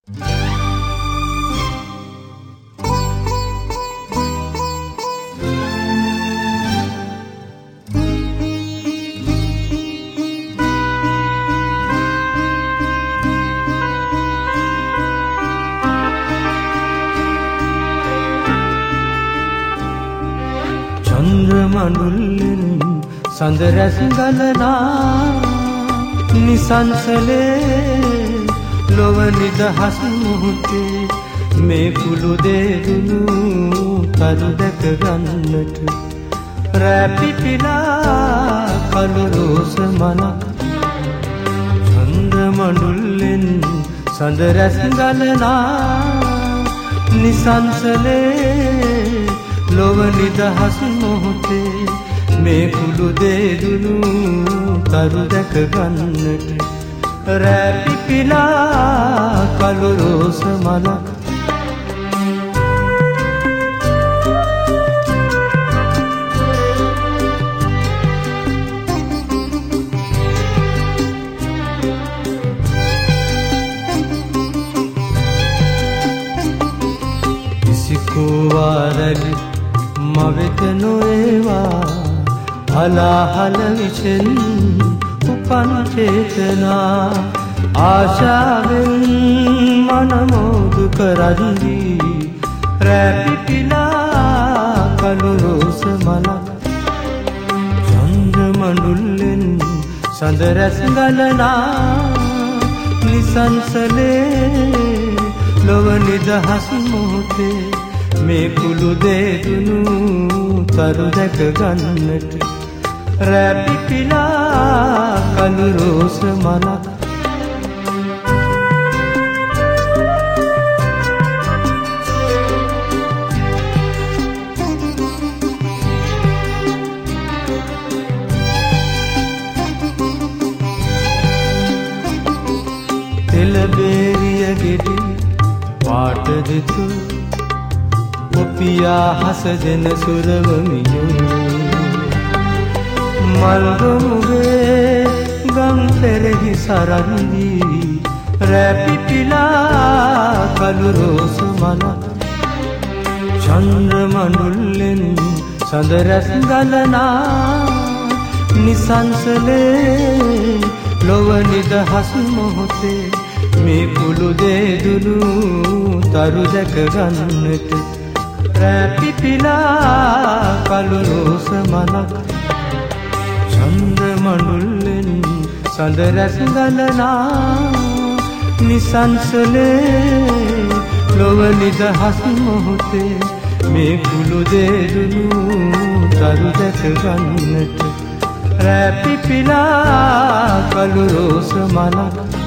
මඬුල්ලෙන් සඳ රැස් ගලනා නිසංසලේ ලොව නිදහස් මොහොතේ මේ කුළු දෙදුණු කරු දැක ගන්නට රැපිටිලා කළු රෝස මනක් චන්ද්‍ර මඬුල්ලෙන් සඳ රැස් ගලනා නිසංසලේ ලොව නිදහස් මොහොතේ මේ කුළු දෙදුණු කරු දැක ගන්නට රැපිටිලා කළු රෝස මලක් ඉසිකෝවාරලි මවෙත නොඒවා හලාහල විෂෙන් උපන් චේතනා ආශාවෙන් මනමෝදු කරන්දී රැපිටිලා කළු රෝස මලක් චන්ද්‍ර මඬුල්ලෙන් සඳ රැස් ගලනා නිසංසලේ ලොව නිදහස් මොහොතේ මේ කුළු දෙදුණු කරු දැක ගන්නට රැපිටිලා කළු රෝස මලක් තෙලබේරිය ගෙඩි පාට දෙතු ඔපියා හස දෙන සුරවමියෝ මල්ගමුවේ ගම් පෙරෙහි සරන්දී රැපිටිලා කළු රෝස මලක් චන්ද්‍ර මඬුල්ලෙන් සඳ රැස් ගලනා නිසංසලේ ලොව නිදහස් මොහොතේ මේ කුළු දෙදුණු තරු දැක ගන්නට රැපිටිලා කළු රෝස මලක් චන්ද්‍ර මඬුල්ලෙන් සඳ රැස් ගලනා නිසංසලේ ලොව නිදහස් මොහොතේ මේ කුළු දෙදුණු තරු දැක ගන්නට රැපිටිලා කළු රෝස මලක්